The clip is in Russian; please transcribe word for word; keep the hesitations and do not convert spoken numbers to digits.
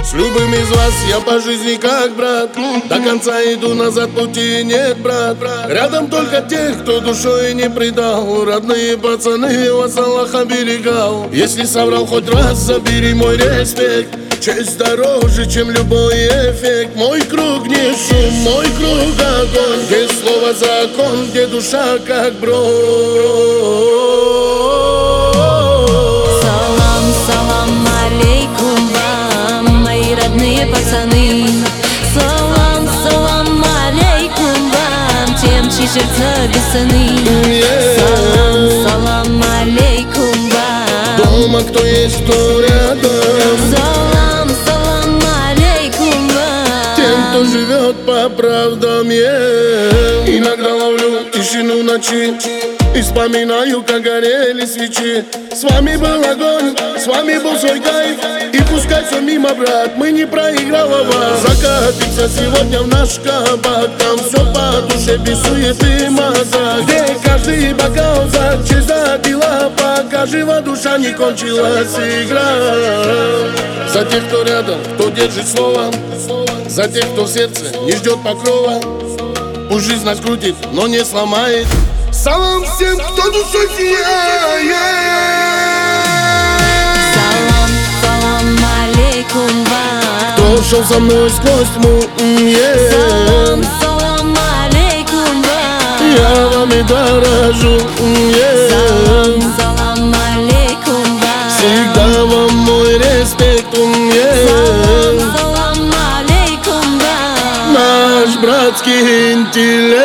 С любым из вас я по жизни как брат. До конца иду, назад пути нет, брат. Рядом только тех, кто душой не предал. Родные пацаны, вас Аллах оберегал. Если соврал хоть раз, забери мой респект. Честь дороже, чем любой эффект. Мой круг не шум, мой круг огонь. Где слово закон, где душа как бронь. Салам, салам алейкум вам, мои родные пацаны. Салам, салам алейкум вам, тем, чьи сердца без цены. Салам, салам алейкум вам. Дома кто есть, кто рядом. Салам, салам алейкум вам. Тем, кто живет по правдам, yeah. Иногда ловлю тишину ночи и вспоминаю, как горели свечи. С вами был огонь, с вами был свой кайф. И пускай все мимо, брат, мы не проигрываем. Закатимся сегодня в наш кабак. Там все по душе, без суеты мазок. Где каждый бокал за честь, за дела. Пока жива душа, не кончилась игра. За тех, кто рядом, кто держит слово. За тех, кто в сердце не ждет покрова. Пусть жизнь нас крутит, но не сломает. Салам всем, кто душой сияет. Салам, салам алейкум вам. Кто шел со мной сквозь тьму, yeah. Салам, салам алейкум вам. Я вами дорожу, yeah. Салам, салам алейкум вам. Всегда вам мой респект, yeah. Салам, салам алейкум вам. Наш братский интеллект.